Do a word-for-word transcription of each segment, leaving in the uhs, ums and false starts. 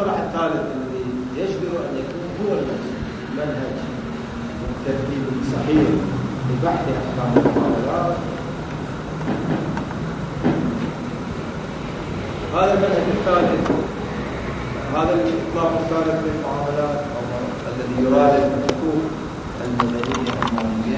المصطلح الثالث الذي يجدر أن يكون هو المنهج الترتيب الصحيح لبحث أحكام المعاملات، هذا المنهج الثالث، هذا الإطلاق الثالث للمعاملات الذي يراد الحقوق المدنية المالية.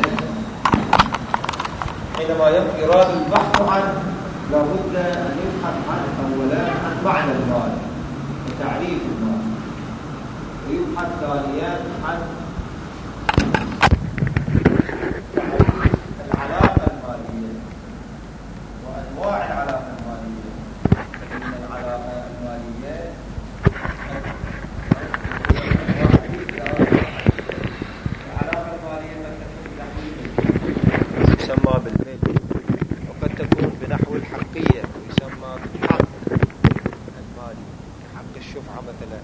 حينما يراد البحث عنه لابد أن يبحث عنه أولا عن معنى المال وتعريف المال، ويبحث ثانيا عن العلاقة المالية وأنواع العلاقة المالية. فإن العلاقة المالية العلاقة المالية قد تكون بنحو يسمى بالميل، وقد تكون بنحو الحقية ويسمى بالحق المالي كحق الشفعة مثلا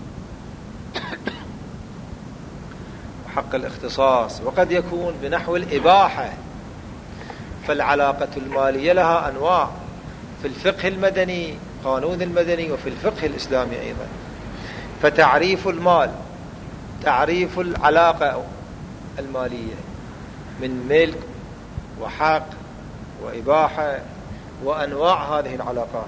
وحق الاختصاص، وقد يكون بنحو الإباحة. فالعلاقة المالية لها أنواع في الفقه المدني، قانون المدني، وفي الفقه الإسلامي أيضا. فتعريف المال، تعريف العلاقة المالية من ملك وحق وإباحة وأنواع هذه العلاقات.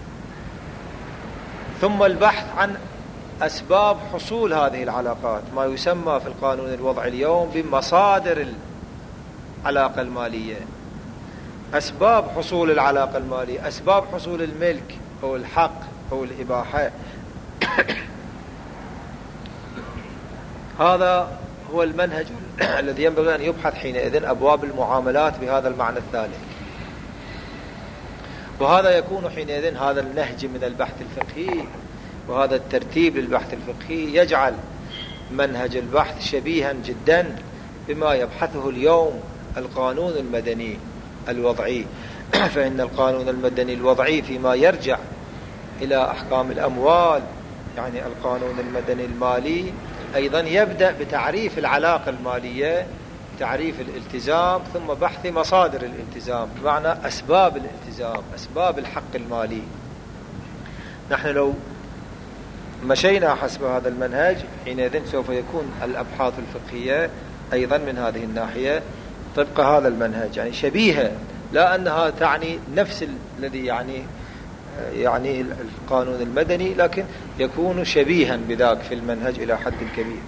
ثم البحث عن أسباب حصول هذه العلاقات، ما يسمى في القانون الوضعي اليوم بمصادر العلاقة المالية. أسباب حصول العلاقة المالية، أسباب حصول الملك أو الحق أو الإباحة. هذا هو المنهج الذي ينبغي أن يبحث حينئذ أبواب المعاملات بهذا المعنى الثالث. وهذا يكون حينئذ هذا النهج من البحث الفقهي وهذا الترتيب للبحث الفقهي يجعل منهج البحث شبيها جدا بما يبحثه اليوم القانون المدني الوضعي. فإن القانون المدني الوضعي فيما يرجع إلى أحكام الأموال، يعني القانون المدني المالي، أيضا يبدأ بتعريف العلاقة المالية، تعريف الالتزام، ثم بحث مصادر الالتزام، بمعنى أسباب الالتزام، أسباب الحق المالي. نحن لو مشينا حسب هذا المنهج حينئذ سوف يكون الأبحاث الفقهية أيضا من هذه الناحية طبق هذا المنهج، يعني شبيهة، لا أنها تعني نفس الذي يعني يعني القانون المدني، لكن يكون شبيها بذاك في المنهج إلى حد كبير.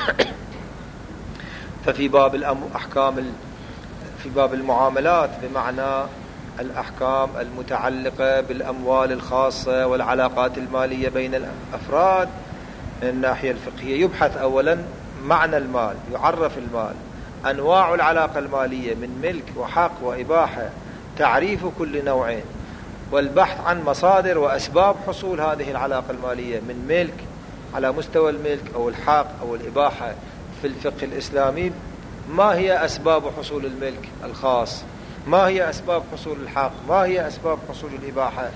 ففي باب الأحكام في باب المعاملات بمعنى الأحكام المتعلقة بالأموال الخاصة والعلاقات المالية بين الأفراد من الناحية الفقهية، يبحث أولا معنى المال، يعرف المال، أنواع العلاقة المالية من ملك وحق وإباحة، تعريف كل نوع، والبحث عن مصادر وأسباب حصول هذه العلاقة المالية من ملك على مستوى الملك أو الحق أو الإباحة. في الفقه الإسلامي ما هي أسباب حصول الملك الخاص، ما هي أسباب حصول الحق، ما هي أسباب حصول الإباحة.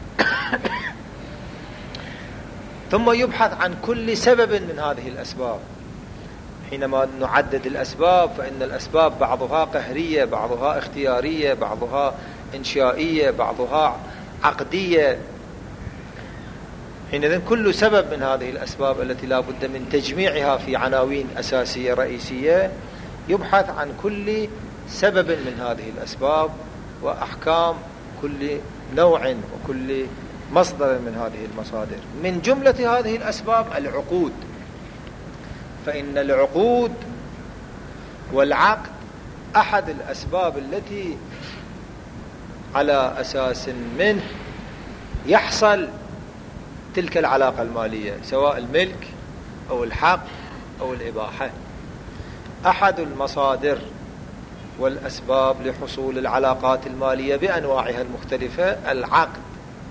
ثم يبحث عن كل سبب من هذه الأسباب. حينما نعدد الأسباب فإن الأسباب بعضها قهرية، بعضها اختيارية، بعضها إنشائية، بعضها عقدية. حينئذ كل سبب من هذه الأسباب التي لا بد من تجميعها في عناوين أساسية رئيسية، يبحث عن كل سبب من هذه الأسباب وأحكام كل نوع وكل مصدر من هذه المصادر. من جملة هذه الأسباب العقود، فإن العقود والعقد أحد الأسباب التي على أساس منه يحصل تلك العلاقة المالية، سواء الملك أو الحق أو الإباحة. أحد المصادر والأسباب لحصول العلاقات المالية بأنواعها المختلفة العقد.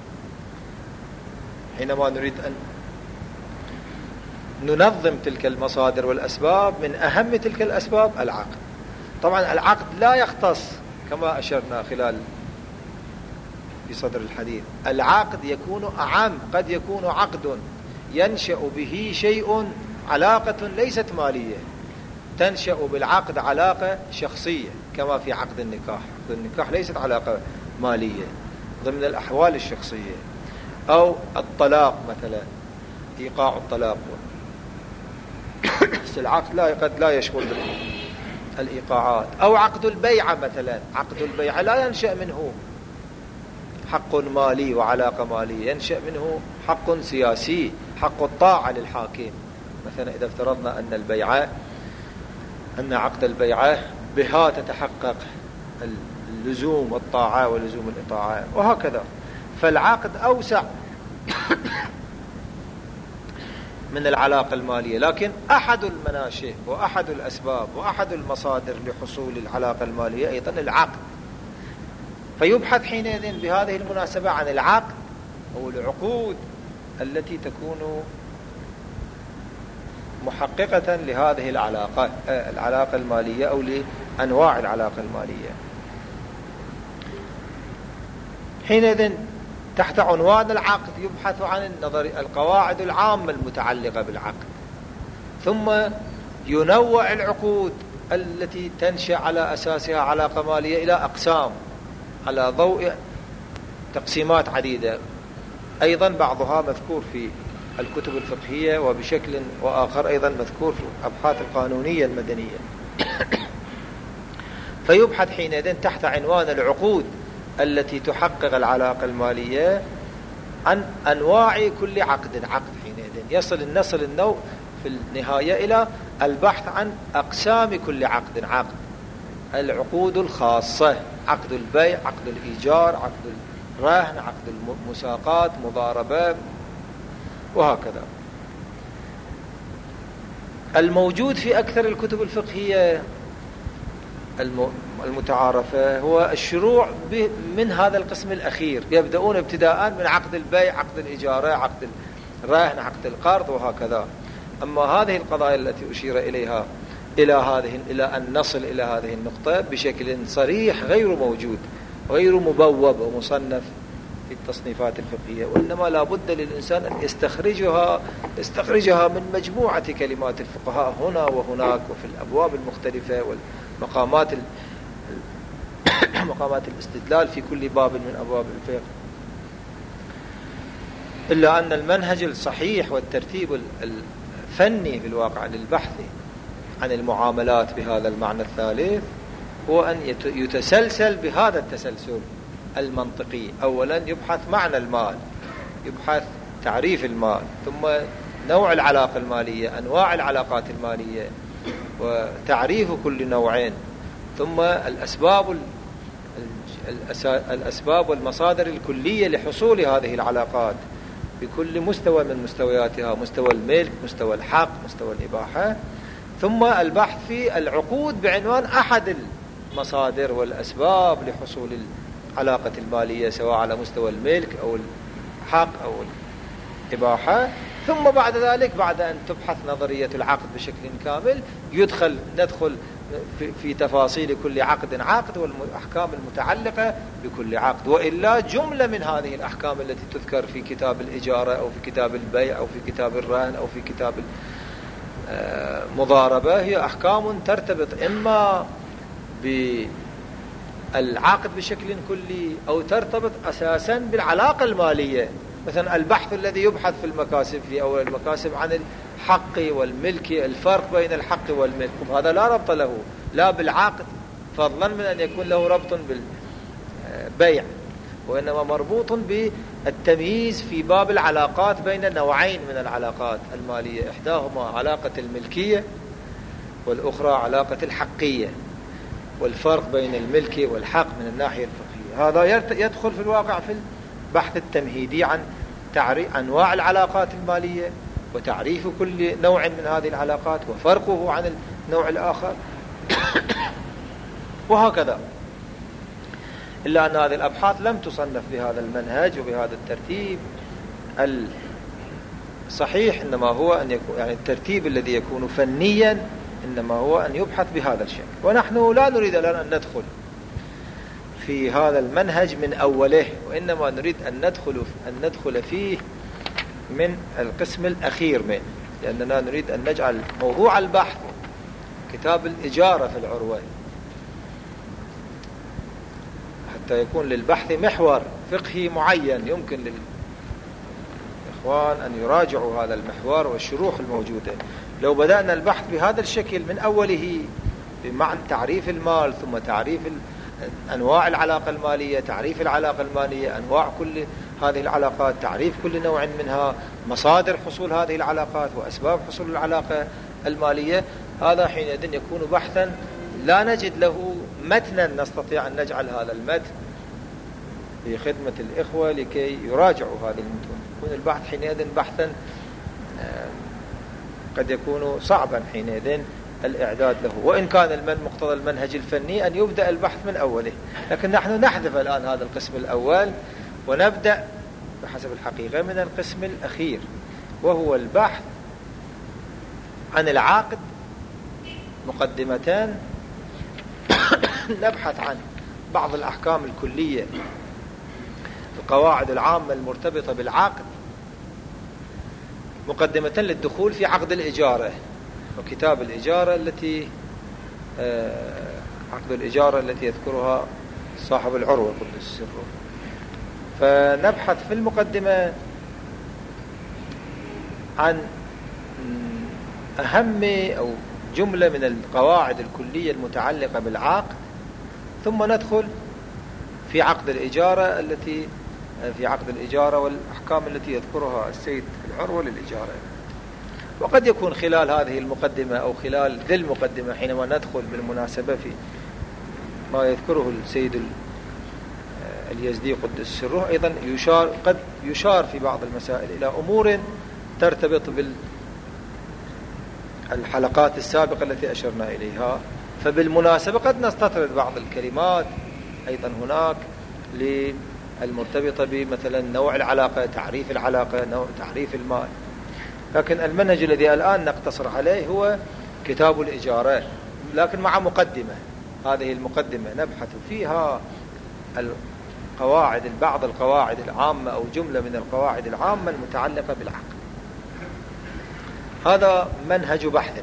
حينما نريد أن ننظم تلك المصادر والأسباب، من أهم تلك الأسباب العقد. طبعا العقد لا يختص كما أشرنا خلال في صدر الحديث، العقد يكون أعم، قد يكون عقد ينشأ به شيء علاقة ليست مالية، تنشأ بالعقد علاقة شخصية كما في عقد النكاح. عقد النكاح ليست علاقة مالية ضمن الأحوال الشخصية. أو الطلاق مثلا، إيقاع الطلاق. العقد لا قد لا يشمل الإيقاعات. أو عقد البيعة مثلا، عقد البيعة لا ينشأ منه حق مالي وعلاقة مالية، ينشأ منه حق سياسي، حق الطاعة للحاكم. مثلا إذا افترضنا أن البيعة أن عقد البيعة بها تتحقق اللزوم والطاعة ولزوم الإطاعة وهكذا. فالعقد أوسع من العلاقة المالية، لكن أحد المناشئ وأحد الأسباب وأحد المصادر لحصول العلاقة المالية أيضا العقد. فيبحث حينئذ بهذه المناسبة عن العقد أو العقود التي تكون محققة لهذه العلاقة العلاقة المالية أو لأنواع العلاقة المالية. حينئذ تحت عنوان العقد يبحث عن النظر القواعد العامة المتعلقة بالعقد، ثم ينوع العقود التي تنشأ على أساسها علاقة مالية إلى أقسام على ضوء تقسيمات عديدة، أيضا بعضها مذكور في الكتب الفقهية وبشكل وآخر أيضا مذكور في الأبحاث القانونية المدنية. فيبحث حينئذ تحت عنوان العقود التي تحقق العلاقة المالية عن أنواع كل عقد. عقد حينئذ يصل نصل النوع في النهاية إلى البحث عن أقسام كل عقد. عقد العقود الخاصة، عقد البيع، عقد الإيجار، عقد الرهن، عقد المساقات، مضاربة وهكذا. الموجود في أكثر الكتب الفقهية المتعارفة هو الشروع من هذا القسم الأخير، يبدأون ابتداء من عقد البيع، عقد الإجارة، عقد الرهن، عقد القرض وهكذا. أما هذه القضايا التي أشير إليها إلى هذه إلى أن نصل إلى هذه النقطة بشكل صريح غير موجود، غير مبوب ومصنف في التصنيفات الفقهية، وإنما لا بد للإنسان أن يستخرجها يستخرجها من مجموعة كلمات الفقهاء هنا وهناك وفي الأبواب المختلفة والمقامات مقامات الاستدلال في كل باب من أبواب الفقه. إلا أن المنهج الصحيح والترتيب الفني في الواقع للبحث عن المعاملات بهذا المعنى الثالث هو أن يتسلسل بهذا التسلسل المنطقي. أولا يبحث معنى المال، يبحث تعريف المال، ثم نوع العلاقة المالية، أنواع العلاقات المالية وتعريف كل نوعين، ثم الأسباب الأسباب والمصادر الكلية لحصول هذه العلاقات بكل مستوى من مستوياتها، مستوى الملك، مستوى الحق، مستوى الإباحة، ثم البحث في العقود بعنوان أحد المصادر والأسباب لحصول العلاقة المالية سواء على مستوى الملك أو الحق أو الإباحة. ثم بعد ذلك بعد أن تبحث نظرية العقد بشكل كامل يدخل ندخل في, في تفاصيل كل عقد عقد والأحكام المتعلقة بكل عقد. وإلا جملة من هذه الأحكام التي تذكر في كتاب الإجارة أو في كتاب البيع أو في كتاب الرهن أو في كتاب المضاربة هي أحكام ترتبط إما بالعقد بشكل كلي أو ترتبط أساسا بالعلاقة المالية. مثلا البحث الذي يبحث في المكاسب في أول المكاسب عن الحق والملك، الفرق بين الحق والملك، هذا لا ربط له لا بالعقد فضلا من أن يكون له ربط بالبيع، وإنما مربوط بالتمييز في باب العلاقات بين نوعين من العلاقات المالية، إحداهما علاقة الملكية والأخرى علاقة الحقية، والفرق بين الملك والحق من الناحية الفقهية. هذا يدخل في الواقع في البحث التمهيدي عن تعريف أنواع العلاقات المالية وتعريف كل نوع من هذه العلاقات وفرقه عن النوع الآخر وهكذا. إلا أن هذه الأبحاث لم تصنف بهذا المنهج وبهذا الترتيب الصحيح، إنما هو أن يكون يعني الترتيب الذي يكون فنيا إنما هو أن يبحث بهذا الشكل. ونحن لا نريد الآن أن ندخل في هذا المنهج من أوله، وإنما نريد أن ندخل أن ندخل فيه من القسم الأخير منه، لأننا نريد أن نجعل موضوع البحث كتاب الإجارة في العروة حتى يكون للبحث محور فقهي معين يمكن الإخوان أن يراجعوا هذا المحور والشروح الموجودة. لو بدأنا البحث بهذا الشكل من أوله بمعنى تعريف المال، ثم تعريف أنواع العلاقة المالية، تعريف العلاقة المالية، أنواع كل هذه العلاقات، تعريف كل نوع منها، مصادر حصول هذه العلاقات وأسباب حصول العلاقة المالية، هذا حينئذ يكون بحثا لا نجد له متنا نستطيع أن نجعل هذا المتن في خدمة الإخوة لكي يراجعوا هذه المتون. يكون البحث حينئذ بحثا قد يكون صعبا حينئذ الإعداد له، وإن كان المن مقتضى المنهج الفني أن يبدأ البحث من أوله، لكن نحن نحذف الآن هذا القسم الأول ونبدأ بحسب الحقيقة من القسم الأخير، وهو البحث عن العقد. مقدمتان نبحث عن بعض الأحكام الكلية، القواعد العامة المرتبطة بالعقد، مقدمة للدخول في عقد الإجارة وكتاب الإجارة التي عقد الإجارة التي يذكرها صاحب العروة قدس سره. فنبحث في المقدمة عن أهم أو جملة من القواعد الكلية المتعلقة بالعقد، ثم ندخل في عقد الإجارة التي في عقد الإجارة والأحكام التي يذكرها السيد العروة للإجارة. وقد يكون خلال هذه المقدمة أو خلال ذي المقدمة حينما ندخل بالمناسبة في ما يذكره السيد اليزدي قدس سره، أيضا يشار قد يشار في بعض المسائل إلى أمور ترتبط بالحلقات السابقة التي أشرنا إليها. فبالمناسبة قد نستطرد بعض الكلمات أيضا هناك للمرتبطة بمثلا نوع العلاقة، تعريف العلاقة، نوع تعريف المال. لكن المنهج الذي الآن نقتصر عليه هو كتاب الإجارة، لكن مع مقدمة. هذه المقدمة نبحث فيها القواعد بعض القواعد العامة أو جملة من القواعد العامة المتعلقة بالعقد. هذا منهج بحثنا.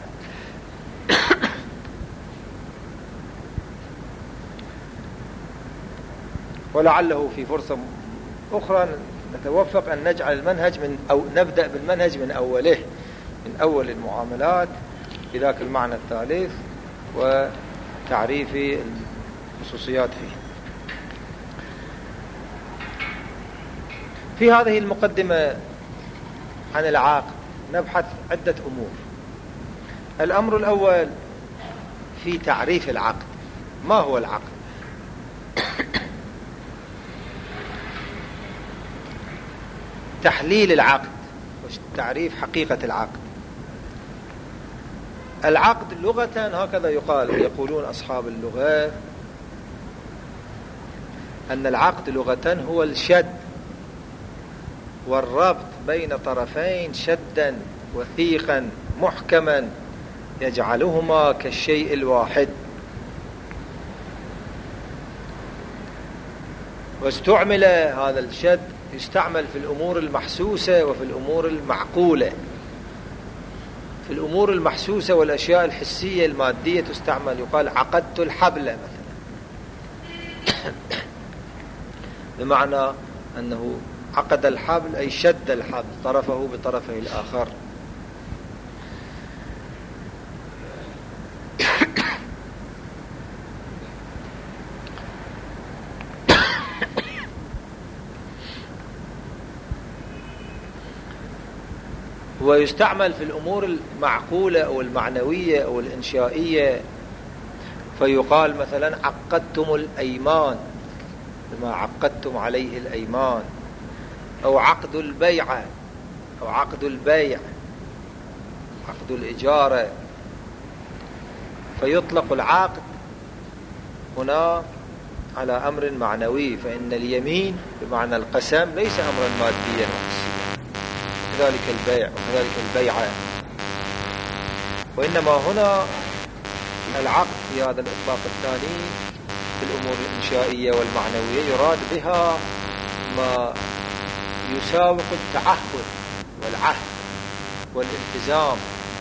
ولعله في فرصة أخرى نتوفق أن نجعل المنهج من أو نبدأ بالمنهج من أوله، من أول المعاملات بذاك المعنى الثالث وتعريف الخصوصيات فيه. في هذه المقدمة عن العقد نبحث عدة أمور. الأمر الأول في تعريف العقد. ما هو العقد؟ تحليل العقد وتعريف حقيقة العقد. العقد لغة هكذا يقال، يقولون أصحاب اللغة أن العقد لغة هو الشد والربط بين طرفين شدا وثيقا محكما يجعلهما كالشيء الواحد. واستعمل هذا الشد يستعمل في الأمور المحسوسة وفي الأمور المعقولة. في الأمور المحسوسة والأشياء الحسية المادية تستعمل، يقال عقدت الحبل مثلا، بمعنى أنه عقد الحبل أي شد الحبل طرفه بطرفه الآخر. ويستعمل في الأمور المعقولة أو المعنوية أو الإنشائية، فيقال مثلا عقدتم الأيمان بما عقدتم عليه الأيمان، أو عقد البيعة أو عقد البيع، عقد الإجارة. فيطلق العقد هنا على أمر معنوي، فإن اليمين بمعنى القسم ليس أمرا ماديا وحسيا، وكذلك البيع وكذلك البيعة. وإنما هنا العقد في هذا الإطلاق الثاني في الأمور الإنشائية والمعنوية يراد بها ما يساوق التعهد والعهد والالتزام،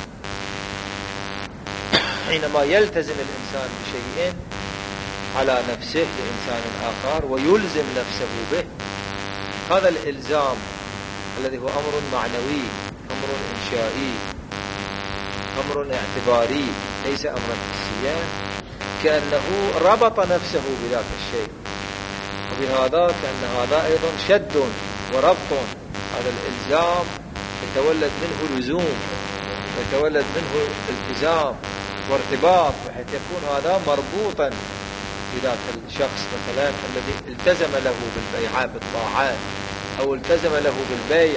حينما يلتزم الإنسان بشيء على نفسه لإنسان آخر ويلزم نفسه به. هذا الإلزام الذي هو أمر معنوي، أمر إنشائي، أمر اعتباري، ليس أمرا حسيا، كأنه ربط نفسه بذاك الشيء، وبهذا كأن هذا أيضا شد وربط. هذا الإلزام يتولد منه لزوم، يتولد منه التزام وارتباط، بحيث يكون هذا مربوطا بذاك الشخص مثلا الذي التزم له بالبيع بالطاعات، أو التزم له بالبيع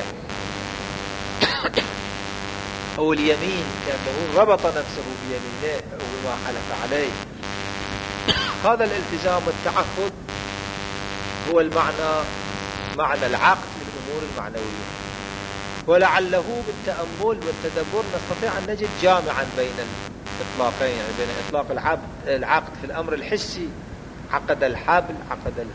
أو اليمين، كأنه ربط نفسه بيمينه أو بما حلف عليه. هذا الالتزام والتعهد هو المعنى، معنى العقد للأمور المعنوية. ولعله بالتأمل والتدبر نستطيع أن نجد جامعا بين الإطلاقين، يعني بين إطلاق العقد, العقد في الأمر الحسي، عقد الحبل، عقد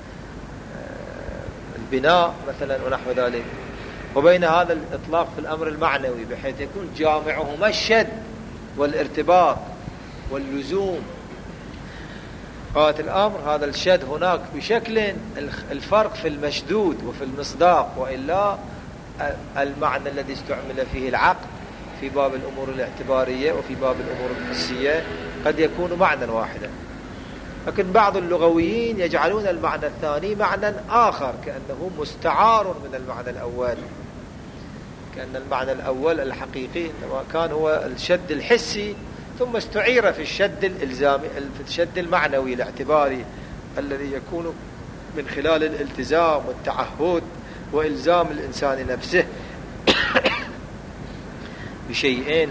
البناء مثلا ونحو ذلك، وبين هذا الإطلاق في الأمر المعنوي، بحيث يكون جامعهما الشد والارتباط واللزوم. قالت الأمر هذا الشد هناك بشكل، الفرق في المشدود وفي المصداق، وإلا المعنى الذي استعمل فيه العقد في باب الأمور الاعتبارية وفي باب الأمور الحسية قد يكون معنى واحدا، لكن بعض اللغويين يجعلون المعنى الثاني معنى آخر، كأنه مستعار من المعنى الأول، كأن المعنى الأول الحقيقي كان هو الشد الحسي، ثم استعير في الشد الإلزامي، في الشد المعنوي الاعتباري الذي يكون من خلال الالتزام والتعهد وإلزام الإنسان نفسه بشيئين،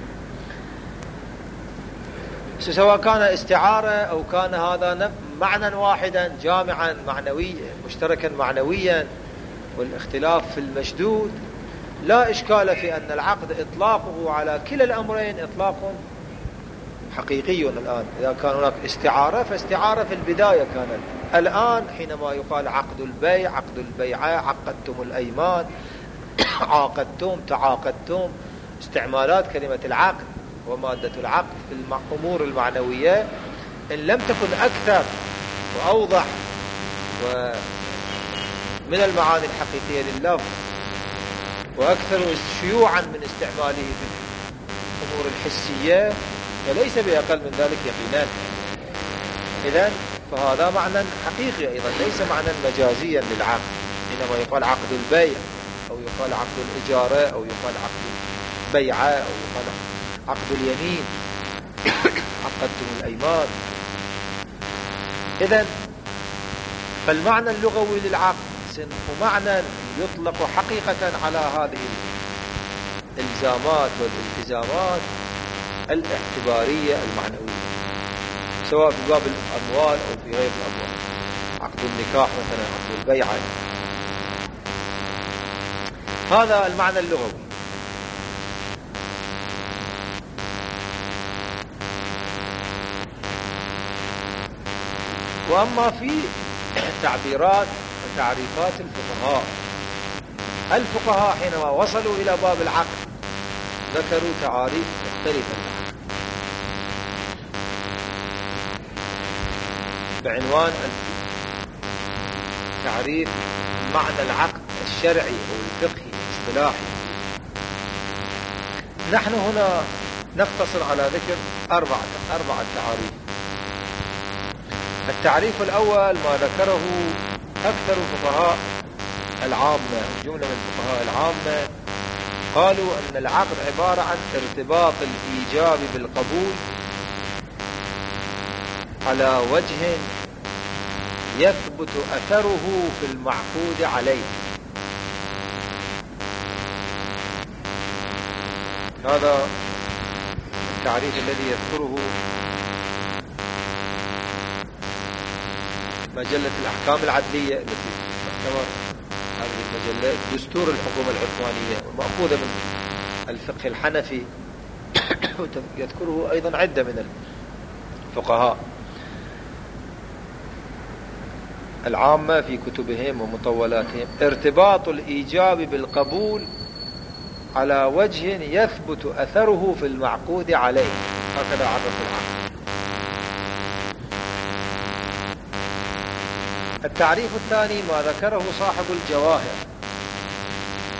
سواء كان استعارة أو كان هذا معنى واحدا جامعا معنويا مشتركا معنويا. والاختلاف في المشدود لا إشكال في أن العقد إطلاقه على كلا الأمرين إطلاق حقيقي. الآن إذا كان هناك استعارة فاستعارة في البداية كانت، الآن حينما يقال عقد البيع، عقد البيعة، عقدتم الأيمان، عاقدتم، تعاقدتم، استعمالات كلمة العقد ومادة العقد في الأمور المعنوية إن لم تكن أكثر وأوضح ومن المعاني الحقيقية لللفظ وأكثر شيوعا من استعماله في الأمور الحسية، فليس بأقل من ذلك يقينا. إذن فهذا معنى حقيقي أيضا، ليس معنى مجازيا للعقد. حينما يقال عقد البيع أو يقال عقد الإجارة أو يقال عقد البيعة أو يقال عقد اليمين، عقدتم الأيمان. إذن فالمعنى اللغوي للعقد هو معنى يطلق حقيقة على هذه الإلزامات والالتزامات الاعتبارية المعنوية، سواء في باب الأموال أو في غير الأموال، عقد النكاح مثلا، عقد البيعة. هذا المعنى اللغوي. وأما في تعبيرات وتعريفات الفقهاء، الفقهاء حينما وصلوا إلى باب العقد ذكروا تعاريف مختلفة بعنوان تعريف معنى العقد الشرعي أو الفقهي الاصطلاحي. نحن هنا نقتصر على ذكر أربعة أربعة تعاريف. التعريف الأول ما ذكره أكثر فقهاء العامة، جملة من الفقهاء العامة، قالوا أن العقد عبارة عن ارتباط الإيجاب بالقبول على وجه يثبت أثره في المعقود عليه. هذا التعريف الذي يذكره مجلة الأحكام العدلية التي تعتبر هذه المجلة دستور الحكومة العثمانية ومأخوذة من الفقه الحنفي، يذكره أيضا عدة من الفقهاء العامة في كتبهم ومطولاتهم. ارتباط الإيجاب بالقبول على وجه يثبت أثره في المعقود عليه، هكذا عرف العقد. التعريف الثاني ما ذكره صاحب الجواهر،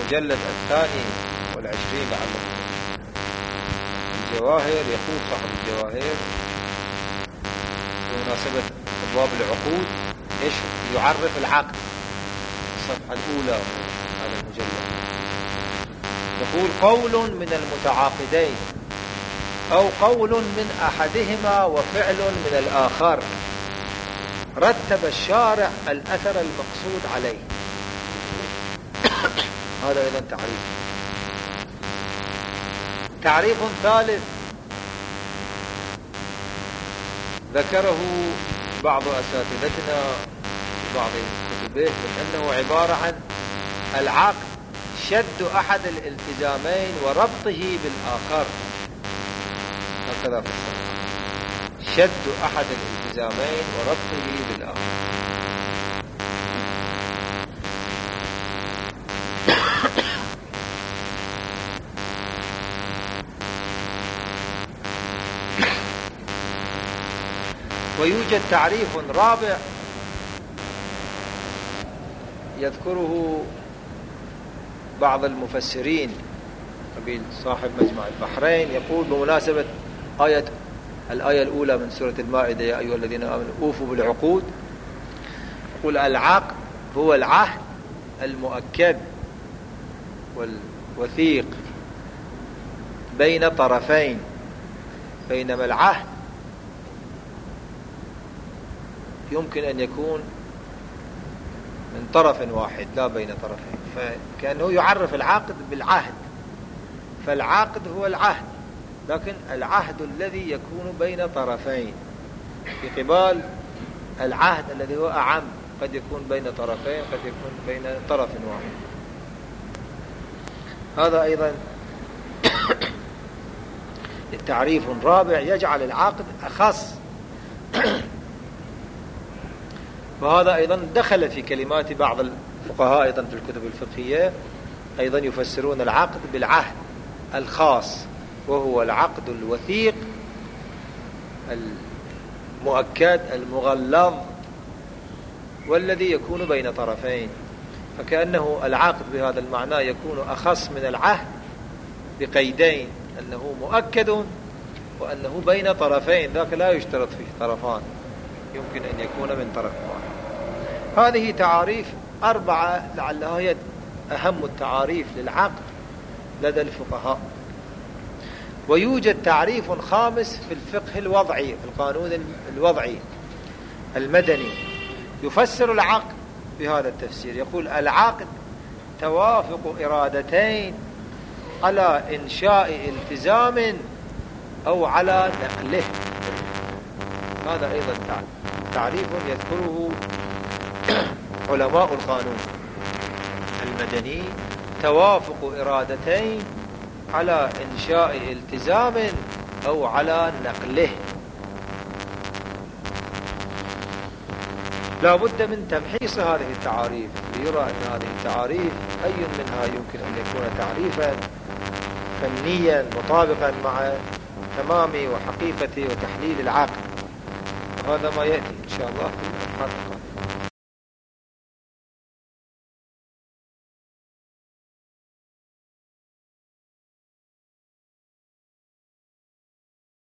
المجلد الثاني والعشرين لعله الجواهر، يقول صاحب الجواهر بمناسبة أبواب العقود إيش يعرف العقد، الصفحة الأولى هذا المجلد، يقول: قول من المتعاقدين أو قول من أحدهما وفعل من الآخر رتب الشارع الأثر المقصود عليه. هذا أيضا تعريف. تعريف ثالث ذكره بعض أساتذتنا في بعض كتبه من أنه عبارة عن العقد شد أحد الالتزامين وربطه بالآخر، هكذا فسر: شد أحد الالتزامين وربطه بالآخر. ويوجد تعريف رابع يذكره بعض المفسرين قبيل صاحب مجمع البحرين، يقول بمناسبة آية الآية الأولى من سورة المائدة: يا أيها الذين آمنوا أوفوا بالعقود، يقول: العقد هو العهد المؤكد والوثيق بين طرفين، بينما العهد يمكن أن يكون من طرف واحد لا بين طرفين، فكأنه يعرف العقد بالعهد، فالعقد هو العهد، لكن العهد الذي يكون بين طرفين في قبال العهد الذي هو أعم، قد يكون بين طرفين، قد يكون بين طرف واحد. هذا أيضا تعريف رابع يجعل العقد أخص. وهذا أيضا دخل في كلمات بعض الفقهاء أيضا في الكتب الفقهية، أيضا يفسرون العقد بالعهد الخاص، وهو العقد الوثيق المؤكد المغلظ والذي يكون بين طرفين، فكأنه العقد بهذا المعنى يكون أخص من العهد بقيدين: أنه مؤكد وأنه بين طرفين، ذاك لا يشترط فيه طرفان، يمكن أن يكون من طرف واحد. هذه تعاريف أربعة لعلها هي أهم التعاريف للعقد لدى الفقهاء. ويوجد تعريف خامس في الفقه الوضعي، في القانون الوضعي المدني، يفسر العقد بهذا التفسير، يقول: العقد توافق إرادتين على إنشاء التزام أو على نقله. هذا أيضا تعريف يذكره علماء القانون المدني: توافق إرادتين على إنشاء التزام أو على نقله. لا بد من تمحيص هذه التعاريف ليرى أن هذه التعاريف أي منها يمكن أن يكون تعريفا فنيا مطابقا مع تمام وحقيقة وتحليل العقد، وهذا ما يأتي إن شاء الله في الأبحاث القادمة.